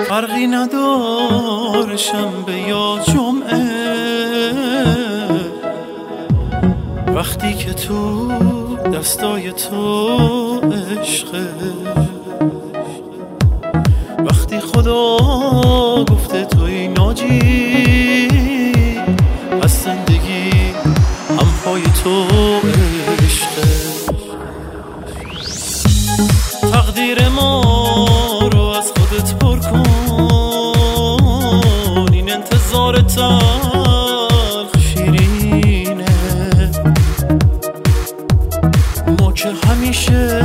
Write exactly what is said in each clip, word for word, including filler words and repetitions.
فرقی نداره شنبه یا جمعه، وقتی که تو دستای تو عشقه، وقتی خدا گفته توی ناجی از زندگی هم پای تو عشقه. تقدیر ما رو از خودت پر کن، این انتظار تلخ شیرینه، ما که همیشه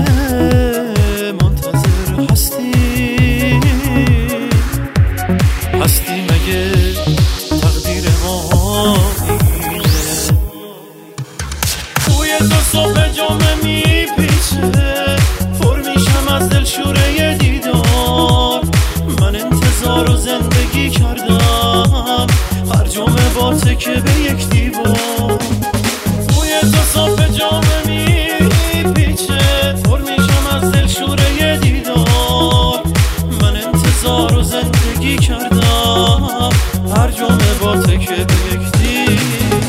منتظر هستی هستی مگه تقدیر ما اینه؟ توی تو صبح جامعه میپیچه، پر میشم از دلشوره دیدار، من انتظار و زندگی کردم هر جمعه با تکه به یک دیوار. توی تو صبح جامعه میپیچه، پر میشم از دلشوره دیدار، من انتظار و زندگی کردم هر جمعه با تکه به یک دیوار.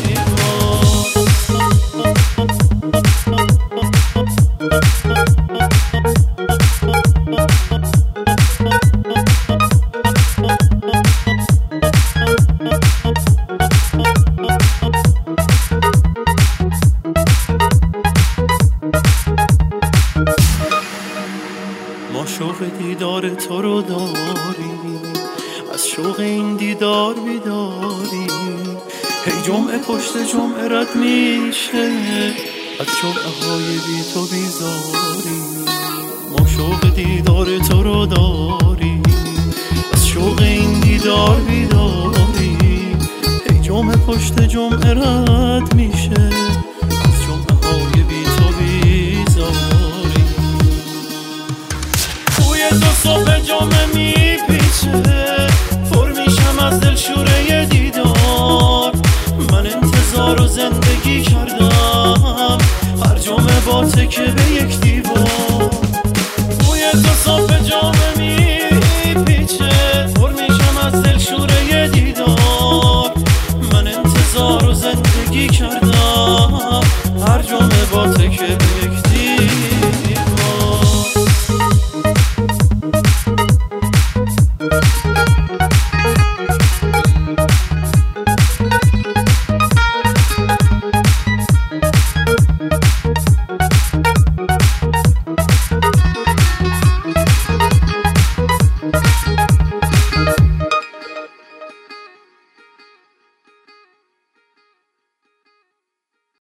ما شوق دیدار تو رو داریم، از شوق این دیدار بیداریم، هی جمعه پشت جمعه رد میشه، از جمعه های بی تو بیزاریم. ما شوق دیدار تو رو داریم، از شوق این دیدار بیداریم، هی جمعه پشت جمعه رد میشه، از جمعه های بی تو بیزاریم. توی تو صبح جمعه میپیچه، پر میشم از دلشوره دیدار، من انتظار و زندگی کردم هر جمعه با تکه به یک دیوار. توی تو صبح جمعه میپیچه، پر میشم از دلشوره دیدار، من انتظار و زندگی کردم هر جمعه با تکه